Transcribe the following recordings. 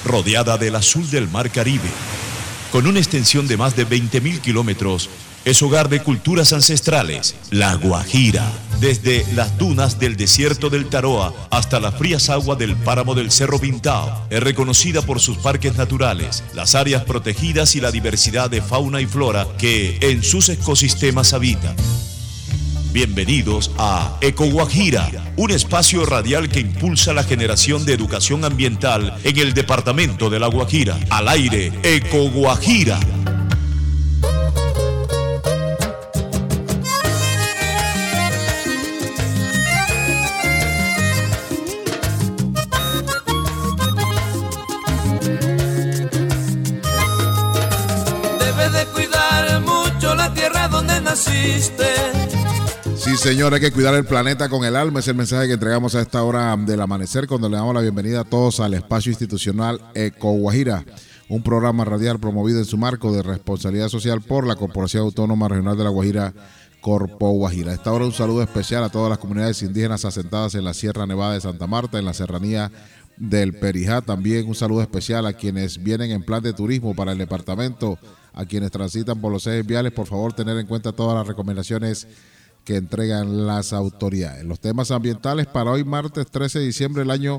rodeada del azul del Mar Caribe. Con una extensión de más de 20.000 kilómetros, es hogar de culturas ancestrales, La Guajira. Desde las dunas del desierto del Taroa hasta las frías aguas del páramo del Cerro Pintao, es reconocida por sus parques naturales, las áreas protegidas y la diversidad de fauna y flora que en sus ecosistemas habitan. Bienvenidos a Eco Guajira, un espacio radial que impulsa la generación de educación ambiental en el departamento de La Guajira. Al aire, Eco Guajira. Debes de cuidar mucho la tierra donde naciste. Sí, señor, hay que cuidar el planeta con el alma. Es el mensaje que entregamos a esta hora del amanecer, cuando le damos la bienvenida a todos al espacio institucional Eco Guajira, un programa radial promovido en su marco de responsabilidad social por la Corporación Autónoma Regional de La Guajira, Corpo Guajira. A esta hora un saludo especial a todas las comunidades indígenas asentadas en la Sierra Nevada de Santa Marta, en la serranía del Perijá. También un saludo especial a quienes vienen en plan de turismo para el departamento, a quienes transitan por los ejes viales. Por favor, tener en cuenta todas las recomendaciones que entregan las autoridades. Los temas ambientales para hoy, martes 13 de diciembre del año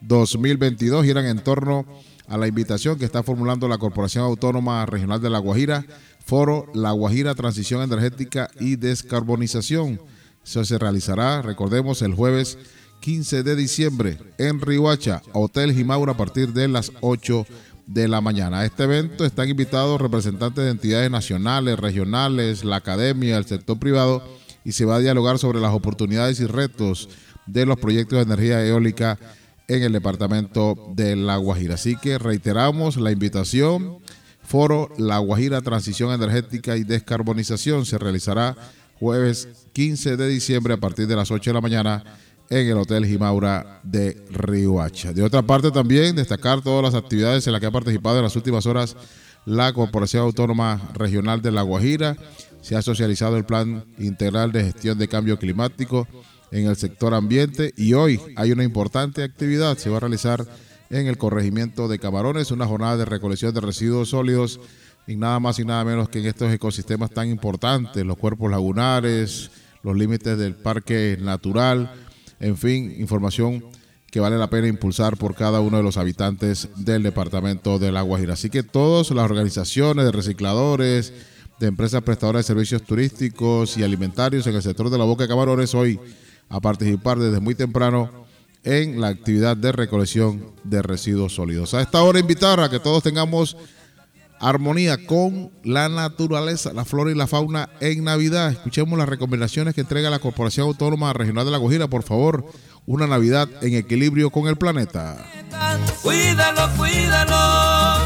2022, giran en torno a la invitación que está formulando la Corporación Autónoma Regional de La Guajira, Foro La Guajira, Transición Energética y Descarbonización. Eso se realizará, recordemos, el jueves 15 de diciembre en Riohacha, Hotel Jimaura, a partir de las 8 de la mañana. A este evento están invitados representantes de entidades nacionales, regionales, la academia, el sector privado, y se va a dialogar sobre las oportunidades y retos de los proyectos de energía eólica en el departamento de La Guajira. Así que reiteramos la invitación. Foro La Guajira, Transición Energética y Descarbonización se realizará jueves 15 de diciembre a partir de las 8 de la mañana en el Hotel Jimaura de Riohacha. De otra parte, también destacar todas las actividades en las que ha participado en las últimas horas la Corporación Autónoma Regional de La Guajira. Se ha socializado el Plan Integral de Gestión de Cambio Climático en el sector ambiente, y hoy hay una importante actividad. Se va a realizar en el corregimiento de Camarones una jornada de recolección de residuos sólidos, y nada más y nada menos que en estos ecosistemas tan importantes, los cuerpos lagunares, los límites del parque natural, en fin, información que vale la pena impulsar por cada uno de los habitantes del departamento de La Guajira. Así que todas las organizaciones de recicladores, de empresas prestadoras de servicios turísticos y alimentarios en el sector de la Boca de Camarones, hoy a participar desde muy temprano en la actividad de recolección de residuos sólidos. A esta hora invitar a que todos tengamos armonía con la naturaleza, la flora y la fauna en Navidad. Escuchemos las recomendaciones que entrega la Corporación Autónoma Regional de La Guajira. Por favor, una Navidad en equilibrio con el planeta. Cuídalo, cuídalo.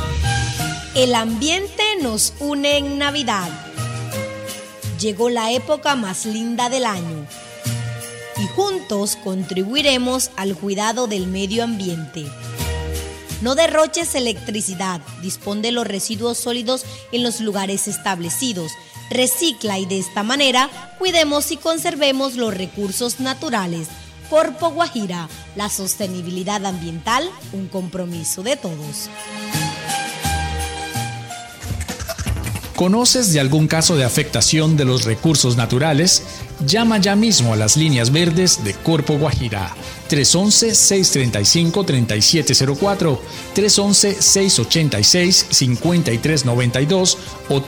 El ambiente nos une en Navidad. Llegó la época más linda del año y juntos contribuiremos al cuidado del medio ambiente. No derroches electricidad, dispón de los residuos sólidos en los lugares establecidos, recicla y de esta manera cuidemos y conservemos los recursos naturales. Corpo Guajira, la sostenibilidad ambiental, un compromiso de todos. ¿Conoces de algún caso de afectación de los recursos naturales? Llama ya mismo a las líneas verdes de Corpo Guajira. 311-635-3704, 311-686-5392 o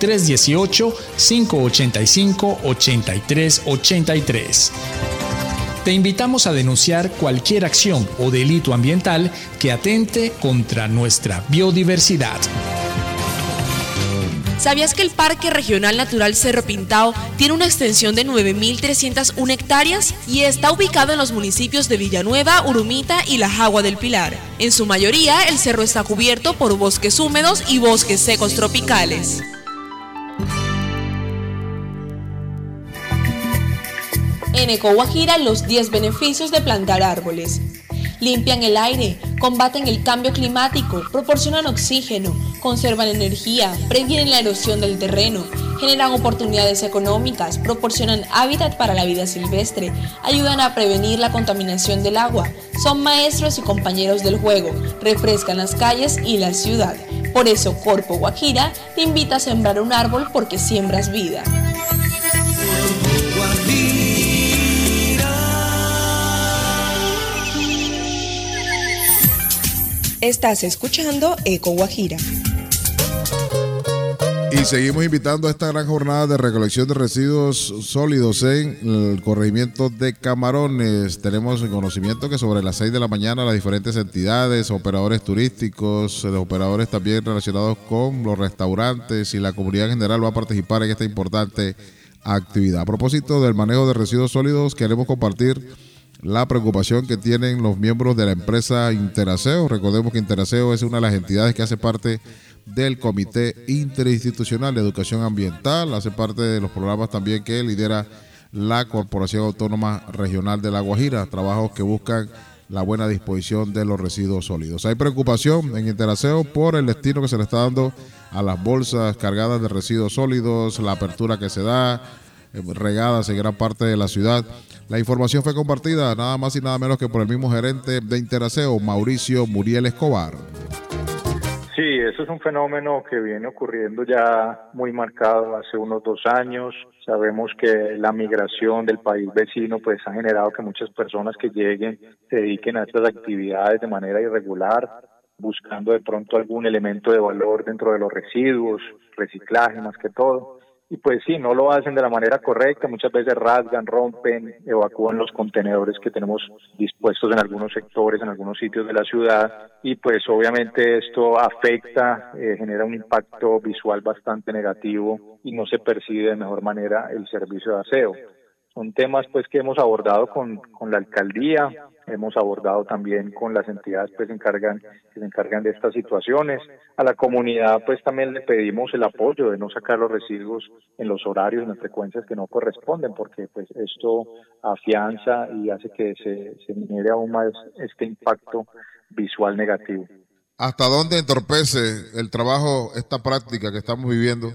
318-585-8383. Te invitamos a denunciar cualquier acción o delito ambiental que atente contra nuestra biodiversidad. ¿Sabías que el Parque Regional Natural Cerro Pintao tiene una extensión de 9.301 hectáreas y está ubicado en los municipios de Villanueva, Urumita y La Jagua del Pilar? En su mayoría, el cerro está cubierto por bosques húmedos y bosques secos tropicales. En Eco Guajira, los 10 beneficios de plantar árboles. Limpian el aire, combaten el cambio climático, proporcionan oxígeno, conservan energía, previenen la erosión del terreno, generan oportunidades económicas, proporcionan hábitat para la vida silvestre, ayudan a prevenir la contaminación del agua, son maestros y compañeros del juego, refrescan las calles y la ciudad. Por eso Corpo Guajira te invita a sembrar un árbol porque siembras vida. Estás escuchando Eco Guajira. Y seguimos invitando a esta gran jornada de recolección de residuos sólidos en el corregimiento de Camarones. Tenemos el conocimiento que sobre las 6 de la mañana las diferentes entidades, operadores turísticos, los operadores también relacionados con los restaurantes y la comunidad en general va a participar en esta importante actividad. A propósito del manejo de residuos sólidos, queremos compartir la preocupación que tienen los miembros de la empresa Interaseo. Recordemos que Interaseo es una de las entidades que hace parte del Comité Interinstitucional de Educación Ambiental, hace parte de los programas también que lidera la Corporación Autónoma Regional de La Guajira, trabajos que buscan la buena disposición de los residuos sólidos. Hay preocupación en Interaseo por el destino que se le está dando a las bolsas cargadas de residuos sólidos, la apertura que se da, regadas en gran parte de la ciudad. La información fue compartida nada más y nada menos que por el mismo gerente de Interaseo, Mauricio Muriel Escobar. Sí, eso es un fenómeno que viene ocurriendo ya muy marcado hace unos 2 años. Sabemos que la migración del país vecino pues ha generado que muchas personas que lleguen se dediquen a estas actividades de manera irregular, buscando de pronto algún elemento de valor dentro de los residuos, reciclaje más que todo. Y pues sí, no lo hacen de la manera correcta, muchas veces rasgan, rompen, evacúan los contenedores que tenemos dispuestos en algunos sectores, en algunos sitios de la ciudad, y pues obviamente esto afecta, genera un impacto visual bastante negativo y no se percibe de mejor manera el servicio de aseo. Son temas pues que hemos abordado con la alcaldía, hemos abordado también con las entidades pues que se encargan de estas situaciones. A la comunidad pues también le pedimos el apoyo de no sacar los residuos en los horarios, en las frecuencias que no corresponden, porque pues esto afianza y hace que se genere aún más este impacto visual negativo. ¿Hasta dónde entorpece el trabajo esta práctica que estamos viviendo?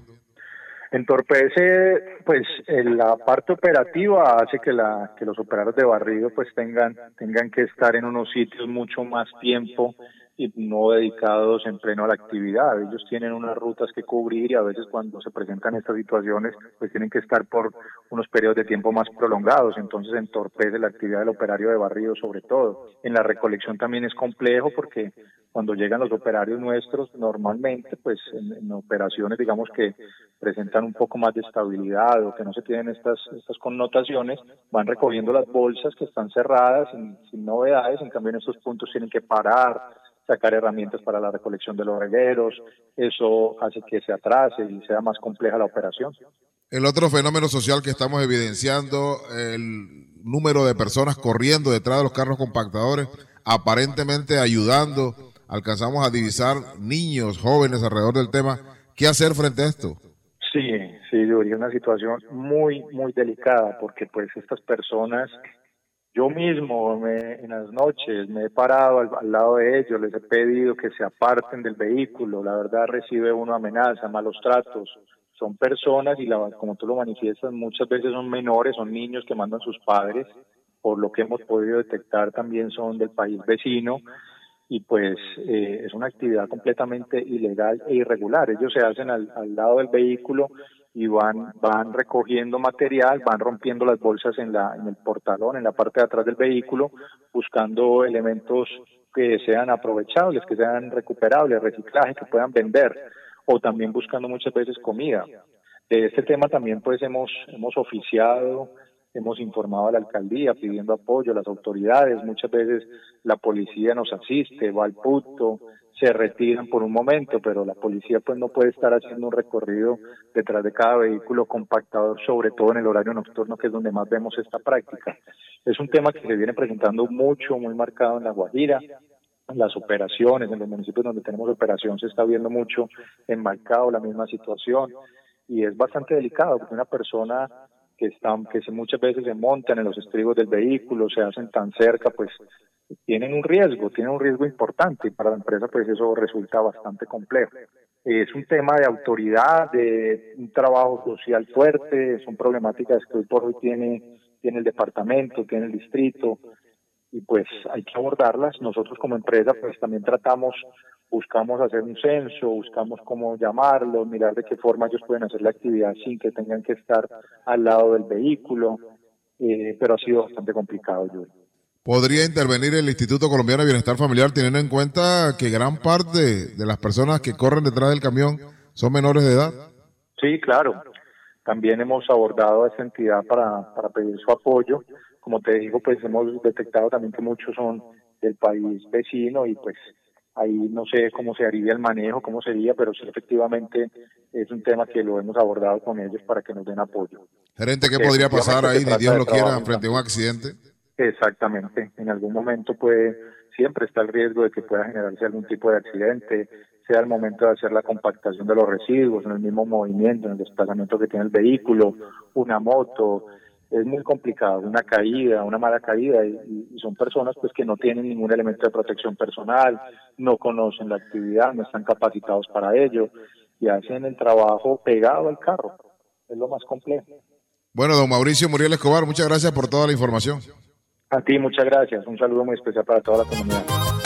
Entorpece, pues, la parte operativa hace que los operadores de barrido pues tengan que estar en unos sitios mucho más tiempo y no dedicados en pleno a la actividad. Ellos tienen unas rutas que cubrir y a veces cuando se presentan estas situaciones pues tienen que estar por unos periodos de tiempo más prolongados, entonces entorpece la actividad del operario de barrido sobre todo. En la recolección también es complejo porque cuando llegan los operarios nuestros, normalmente pues en operaciones digamos que presentan un poco más de estabilidad o que no se tienen estas connotaciones, van recogiendo las bolsas que están cerradas sin novedades, en cambio en estos puntos tienen que parar, sacar herramientas para la recolección de los regueros, eso hace que se atrase y sea más compleja la operación. El otro fenómeno social que estamos evidenciando, el número de personas corriendo detrás de los carros compactadores, aparentemente ayudando, alcanzamos a divisar niños, jóvenes alrededor del tema. ¿Qué hacer frente a esto? Sí, Yuri, es una situación muy, muy delicada porque pues estas personas, yo mismo en las noches me he parado al lado de ellos, les he pedido que se aparten del vehículo, la verdad recibe uno amenaza, malos tratos, son personas y como tú lo manifiestas muchas veces son menores, son niños que mandan sus padres, por lo que hemos podido detectar también son del país vecino y pues es una actividad completamente ilegal e irregular. Ellos se hacen al lado del vehículo y van recogiendo material, van rompiendo las bolsas en el portalón, en la parte de atrás del vehículo, buscando elementos que sean aprovechables, que sean recuperables, reciclaje, que puedan vender, o también buscando muchas veces comida. De este tema también pues hemos oficiado, hemos informado a la alcaldía pidiendo apoyo a las autoridades, muchas veces la policía nos asiste, va al punto, se retiran por un momento, pero la policía pues no puede estar haciendo un recorrido detrás de cada vehículo compactador, sobre todo en el horario nocturno, que es donde más vemos esta práctica. Es un tema que se viene presentando mucho, muy marcado en La Guajira, en las operaciones, en los municipios donde tenemos operación se está viendo mucho enmarcado la misma situación y es bastante delicado porque una persona que muchas veces se montan en los estribos del vehículo, se hacen tan cerca, pues tienen un riesgo importante y para la empresa pues eso resulta bastante complejo. Es un tema de autoridad, de un trabajo social fuerte, son problemáticas que hoy por hoy tiene el departamento, tiene el distrito, y pues hay que abordarlas. Nosotros como empresa pues también buscamos hacer un censo, buscamos cómo llamarlos, mirar de qué forma ellos pueden hacer la actividad sin que tengan que estar al lado del vehículo, pero ha sido bastante complicado, Yuri. ¿Podría intervenir el Instituto Colombiano de Bienestar Familiar teniendo en cuenta que gran parte de las personas que corren detrás del camión son menores de edad? Sí, claro. También hemos abordado a esa entidad para pedir su apoyo. Como te digo, pues hemos detectado también que muchos son del país vecino y pues ahí no sé cómo se haría el manejo, cómo sería, pero sí efectivamente es un tema que lo hemos abordado con ellos para que nos den apoyo. Gerente, ¿qué podría pasar ahí, ni Dios lo quiera, frente a un accidente? Exactamente, en algún momento siempre está el riesgo de que pueda generarse algún tipo de accidente, sea el momento de hacer la compactación de los residuos, en el mismo movimiento, en el desplazamiento que tiene el vehículo, una moto, es muy complicado, una caída, una mala caída, y son personas pues que no tienen ningún elemento de protección personal, no conocen la actividad, no están capacitados para ello, y hacen el trabajo pegado al carro, es lo más complejo. Bueno, don Mauricio Muriel Escobar, muchas gracias por toda la información. A ti, muchas gracias. Un saludo muy especial para toda la comunidad.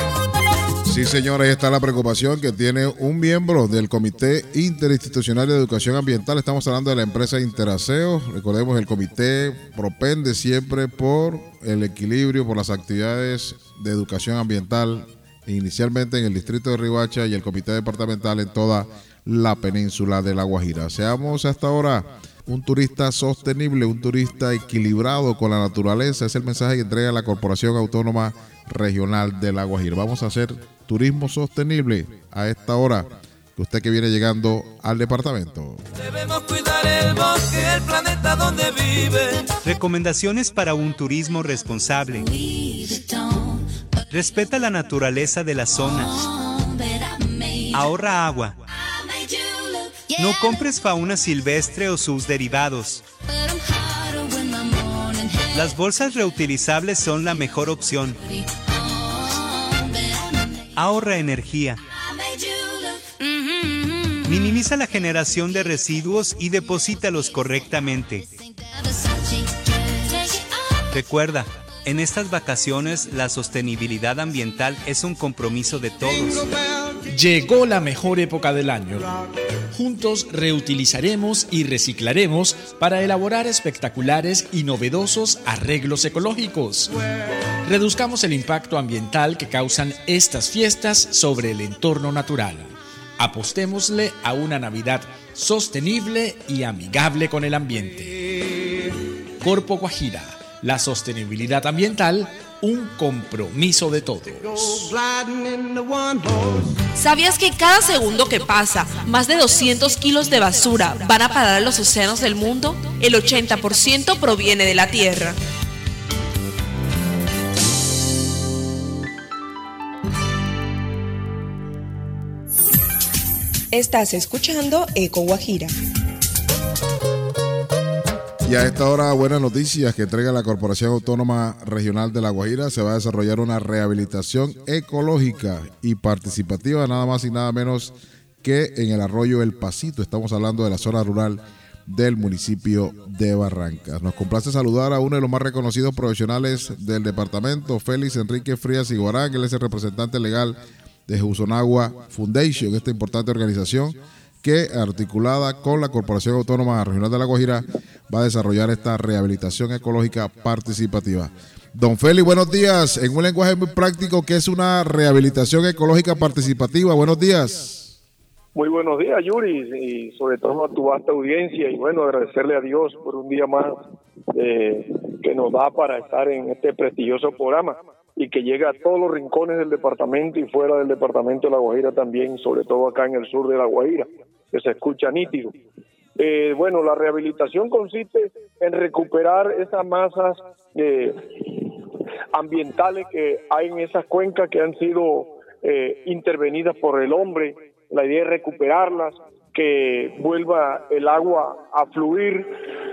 Sí, señor, ahí está la preocupación que tiene un miembro del Comité Interinstitucional de Educación Ambiental. Estamos hablando de la empresa Interaseo. Recordemos, el comité propende siempre por el equilibrio, por las actividades de educación ambiental, inicialmente en el distrito de Riohacha y el comité departamental en toda la península de La Guajira. Seamos hasta ahora un turista sostenible, un turista equilibrado con la naturaleza. Es el mensaje que entrega la Corporación Autónoma Regional de La Guajira. Vamos a hacer turismo sostenible a esta hora, que usted que viene llegando al departamento. Debemos cuidar el bosque, el planeta donde vive. Recomendaciones para un turismo responsable. Respeta la naturaleza de las zonas. Ahorra agua. No compres fauna silvestre o sus derivados. Las bolsas reutilizables son la mejor opción. Ahorra energía. Minimiza la generación de residuos y deposítalos correctamente. Recuerda, en estas vacaciones la sostenibilidad ambiental es un compromiso de todos. Llegó la mejor época del año. Juntos reutilizaremos y reciclaremos para elaborar espectaculares y novedosos arreglos ecológicos. Reduzcamos el impacto ambiental que causan estas fiestas sobre el entorno natural. Apostémosle a una Navidad sostenible y amigable con el ambiente. Corpo Guajira, la sostenibilidad ambiental, un compromiso de todos. ¿Sabías que cada segundo que pasa, más de 200 kilos de basura van a parar a los océanos del mundo? El 80% proviene de la tierra. Estás escuchando Eco Guajira. Y a esta hora, buenas noticias que entrega la Corporación Autónoma Regional de La Guajira. Se va a desarrollar una rehabilitación ecológica y participativa, nada más y nada menos que en el arroyo El Pasito. Estamos hablando de la zona rural del municipio de Barrancas. Nos complace saludar a uno de los más reconocidos profesionales del departamento, Félix Enrique Frías Iguarán. Él es el representante legal de Jusonagua Foundation, esta importante organización que, articulada con la Corporación Autónoma Regional de La Guajira, va a desarrollar esta rehabilitación ecológica participativa. Don Félix, buenos días. En un lenguaje muy práctico, ¿qué es una rehabilitación ecológica participativa? Buenos días. Muy buenos días, Yuri, y sobre todo a tu vasta audiencia, y bueno, agradecerle a Dios por un día más que nos da para estar en este prestigioso programa y que llega a todos los rincones del departamento y fuera del departamento de La Guajira también, sobre todo acá en el sur de La Guajira, que se escucha nítido. Bueno, la rehabilitación consiste en recuperar esas masas ambientales que hay en esas cuencas que han sido intervenidas por el hombre. La idea es recuperarlas, que vuelva el agua a fluir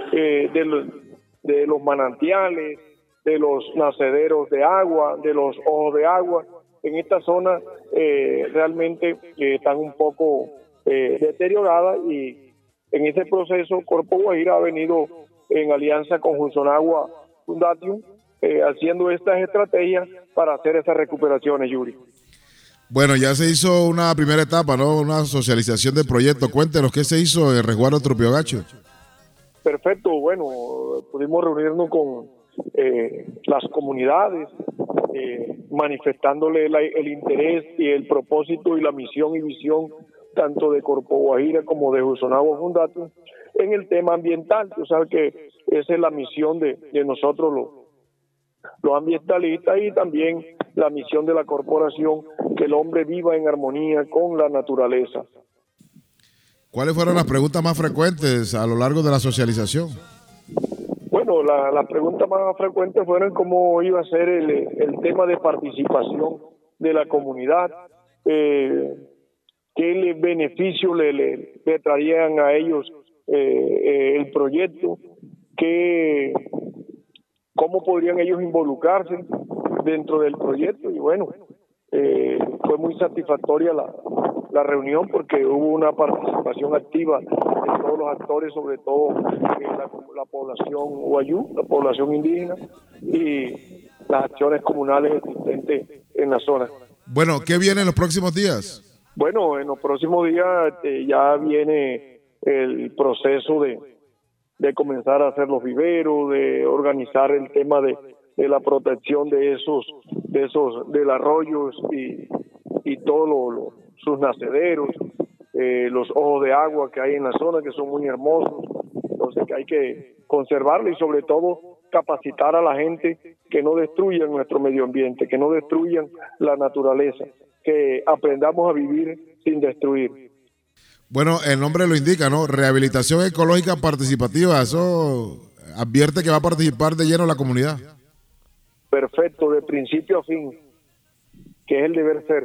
de los manantiales, de los nacederos de agua, de los ojos de agua. En esta zona realmente están un poco deteriorada, y en ese proceso Corpo Guajira ha venido en alianza con Jusonagua Foundation haciendo estas estrategias para hacer esas recuperaciones, Yuri. Bueno, ya se hizo una primera etapa, ¿no? Una socialización del proyecto. Cuéntenos qué se hizo en Resguardo Tropiogacho. Perfecto, bueno, pudimos reunirnos con las comunidades, manifestándole el interés y el propósito y la misión y visión tanto de Corpo Guajira como de Jusonagua Foundation en el tema ambiental. Tú sabes que esa es la misión de nosotros los ambientalistas, y también la misión de la corporación, que el hombre viva en armonía con la naturaleza. ¿Cuáles fueron las preguntas más frecuentes a lo largo de la socialización? Bueno, las preguntas más frecuentes fueron cómo iba a ser el tema de participación de la comunidad, qué beneficio le traían a ellos el proyecto, cómo podrían ellos involucrarse dentro del proyecto. Y bueno, fue muy satisfactoria la reunión, porque hubo una participación activa de todos los actores, sobre todo la población Wayuu, la población indígena, y las acciones comunales existentes en la zona. Bueno, ¿qué viene en los próximos días? Bueno, en los próximos días ya viene el proceso de comenzar a hacer los viveros, de organizar el tema de la protección del arroyos y todos sus nacederos, los ojos de agua que hay en la zona, que son muy hermosos. Entonces que hay que conservarlo, y sobre todo capacitar a la gente que no destruyan nuestro medio ambiente, que no destruyan la naturaleza, que aprendamos a vivir sin destruir. Bueno, el nombre lo indica, ¿no? Rehabilitación ecológica participativa. Eso advierte que va a participar de lleno la comunidad. Perfecto, de principio a fin, que es el deber ser.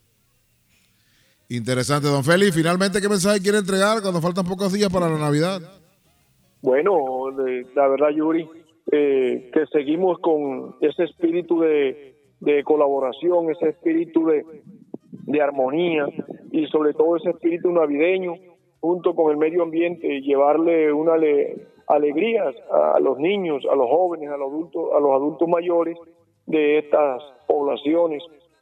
Interesante, don Félix. Finalmente, ¿qué mensaje quiere entregar cuando faltan pocos días para la Navidad? Bueno, la verdad, Yuri, que seguimos con ese espíritu de colaboración, ese espíritu de armonía, y sobre todo ese espíritu navideño, junto con el medio ambiente, llevarle una alegrías a los niños, a los jóvenes, a los adultos mayores de estas poblaciones,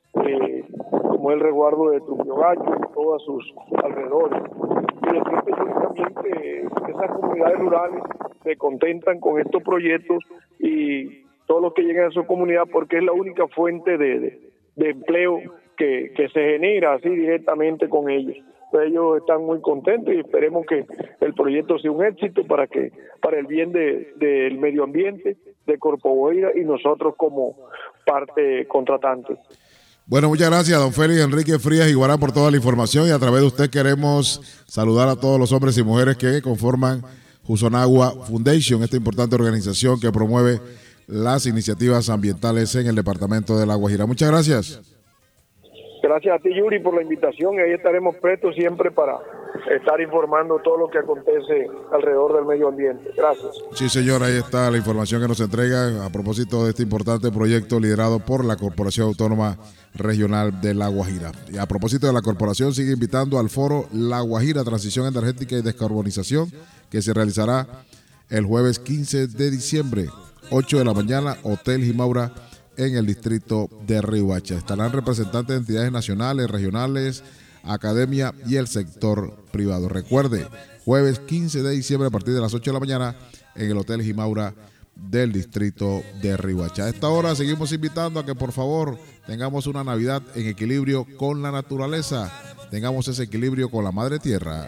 como el resguardo de Tropiogacho y todos sus alrededores. Y decirte también que esas comunidades rurales se contentan con estos proyectos, y todos los que llegan a su comunidad, porque es la única fuente de empleo que se genera así directamente con ellos. Ellos están muy contentos, y esperemos que el proyecto sea un éxito para el bien del medio ambiente, de Corpo Guajira y nosotros como parte contratante. Bueno, muchas gracias, don Félix Enrique Frías Iguará, por toda la información, y a través de usted queremos saludar a todos los hombres y mujeres que conforman Jusonagua Foundation, esta importante organización que promueve las iniciativas ambientales en el departamento de La Guajira. Muchas gracias. Gracias a ti, Yuri, por la invitación, y ahí estaremos prestos siempre para estar informando todo lo que acontece alrededor del medio ambiente. Gracias. Sí, señor, ahí está la información que nos entrega a propósito de este importante proyecto liderado por la Corporación Autónoma Regional de La Guajira. Y a propósito de la corporación, sigue invitando al foro La Guajira, Transición Energética y Descarbonización, que se realizará el jueves 15 de diciembre, 8 de la mañana, Hotel Jimaura, en el distrito de Riohacha. Estarán representantes de entidades nacionales, regionales, academia y el sector privado. Recuerde, jueves 15 de diciembre a partir de las 8 de la mañana en el Hotel Jimaura del distrito de Riohacha. A esta hora seguimos invitando a que por favor tengamos una Navidad en equilibrio con la naturaleza, tengamos ese equilibrio con la madre tierra.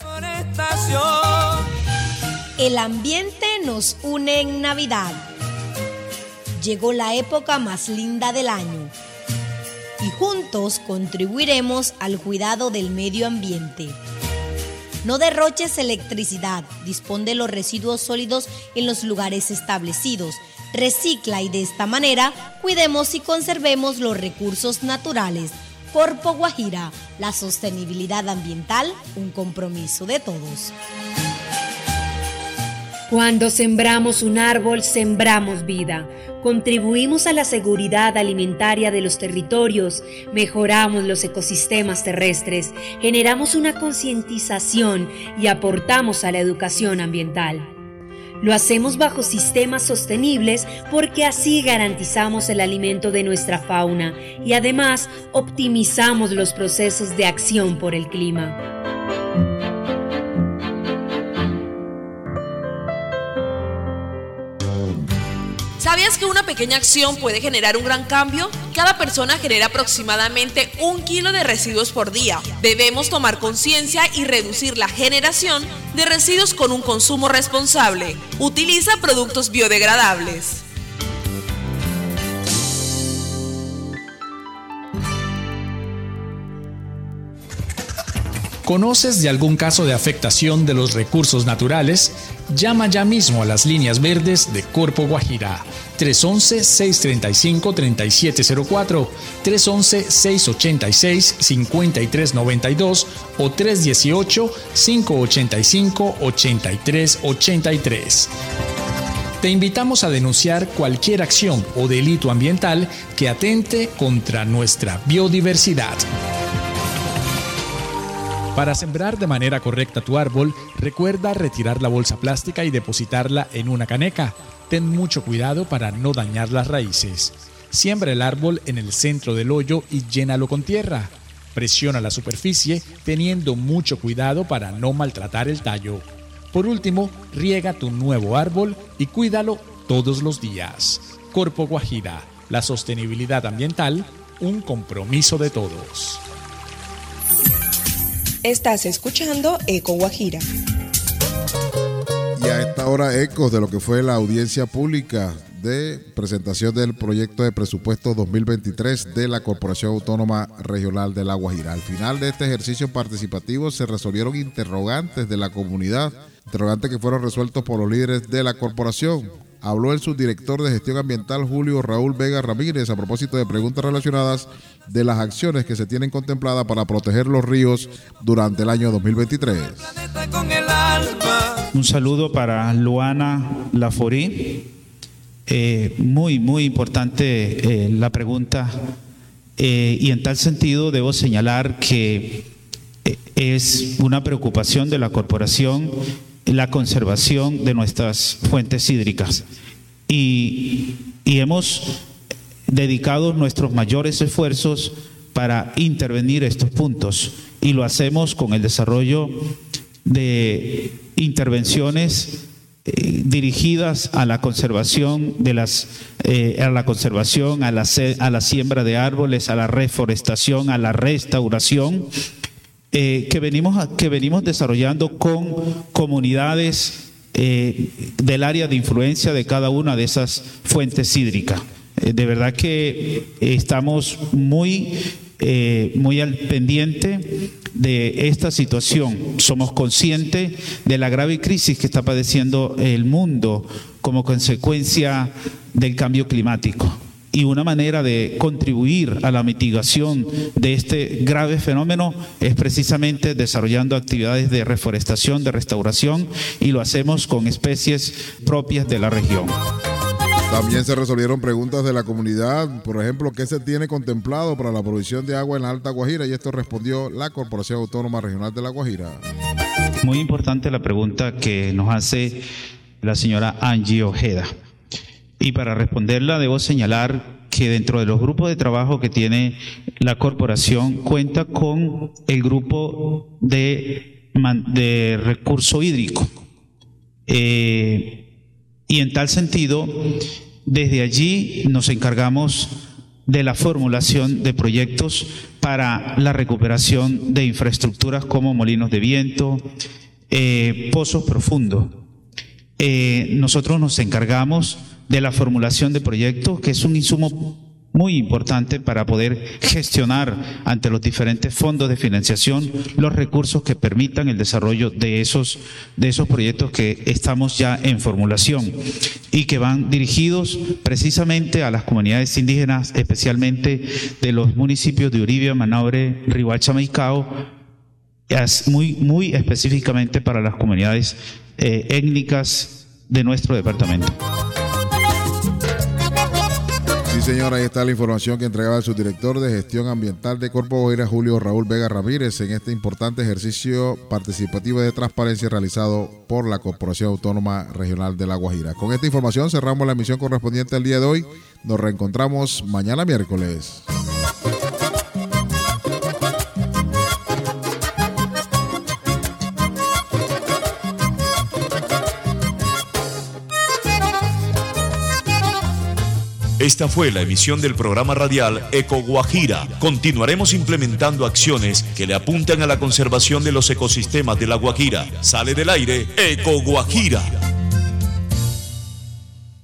El ambiente nos une en Navidad. Llegó la época más linda del año y juntos contribuiremos al cuidado del medio ambiente. No derroches electricidad, dispón de los residuos sólidos en los lugares establecidos, recicla y de esta manera cuidemos y conservemos los recursos naturales. Corpo Guajira, la sostenibilidad ambiental, un compromiso de todos. Cuando sembramos un árbol, sembramos vida. contribuimos a la seguridad alimentaria de los territorios, mejoramos los ecosistemas terrestres, generamos una concientización y aportamos a la educación ambiental. Lo hacemos bajo sistemas sostenibles porque así garantizamos el alimento de nuestra fauna y además optimizamos los procesos de acción por el clima. ¿Sabías que una pequeña acción puede generar un gran cambio? Cada persona genera aproximadamente 1 kilo de residuos por día. Debemos tomar conciencia y reducir la generación de residuos con un consumo responsable. Utiliza productos biodegradables. ¿Conoces de algún caso de afectación de los recursos naturales? Llama ya mismo a las líneas verdes de Corpo Guajira. 311-635-3704, 311-686-5392 o 318-585-8383. Te invitamos a denunciar cualquier acción o delito ambiental que atente contra nuestra biodiversidad. Para sembrar de manera correcta tu árbol, recuerda retirar la bolsa plástica y depositarla en una caneca. Ten mucho cuidado para no dañar las raíces. Siembra el árbol en el centro del hoyo y llénalo con tierra. Presiona la superficie teniendo mucho cuidado para no maltratar el tallo. Por último, riega tu nuevo árbol y cuídalo todos los días. Corpo Guajira, la sostenibilidad ambiental, un compromiso de todos. Estás escuchando Eco Guajira. Y a esta hora, ecos de lo que fue la audiencia pública de presentación del proyecto de presupuesto 2023 de la Corporación Autónoma Regional de La Guajira. Al final de este ejercicio participativo se resolvieron interrogantes de la comunidad, interrogantes que fueron resueltos por los líderes de la corporación. Habló el subdirector de Gestión Ambiental, Julio Raúl Vega Ramírez, a propósito de preguntas relacionadas de las acciones que se tienen contempladas para proteger los ríos durante el año 2023. Un saludo para Luana Laforí. Muy importante la pregunta, y en tal sentido debo señalar que es una preocupación de la corporación la conservación de nuestras fuentes hídricas y hemos dedicado nuestros mayores esfuerzos para intervenir estos puntos, y lo hacemos con el desarrollo de intervenciones dirigidas a la conservación de a la siembra de árboles, a la reforestación, a la restauración, que venimos desarrollando con comunidades del área de influencia de cada una de esas fuentes hídricas. De verdad que estamos muy al pendiente de esta situación. Somos conscientes de la grave crisis que está padeciendo el mundo como consecuencia del cambio climático. Y una manera de contribuir a la mitigación de este grave fenómeno es precisamente desarrollando actividades de reforestación, de restauración, y lo hacemos con especies propias de la región. También se resolvieron preguntas de la comunidad, por ejemplo, ¿qué se tiene contemplado para la provisión de agua en la Alta Guajira? Y esto respondió la Corporación Autónoma Regional de La Guajira. Muy importante la pregunta que nos hace la señora Angie Ojeda. Y para responderla debo señalar que dentro de los grupos de trabajo que tiene la corporación cuenta con el grupo de recurso hídrico. Y en tal sentido, desde allí nos encargamos de la formulación de proyectos para la recuperación de infraestructuras como molinos de viento, pozos profundos. Nosotros nos encargamos de la formulación de proyectos, que es un insumo muy importante para poder gestionar ante los diferentes fondos de financiación los recursos que permitan el desarrollo de esos proyectos que estamos ya en formulación y que van dirigidos precisamente a las comunidades indígenas, especialmente de los municipios de Uribia, Manaure, Riohacha, Maicao, muy específicamente para las comunidades étnicas de nuestro departamento. señora, ahí está la información que entregaba el subdirector de Gestión Ambiental de Corpo Guajira, Julio Raúl Vega Ramírez, en este importante ejercicio participativo de transparencia realizado por la Corporación Autónoma Regional de La Guajira. Con esta información cerramos la emisión correspondiente al día de hoy. Nos reencontramos mañana miércoles. Esta fue la emisión del programa radial Eco Guajira. Continuaremos implementando acciones que le apuntan a la conservación de los ecosistemas de La Guajira. Sale del aire Eco Guajira.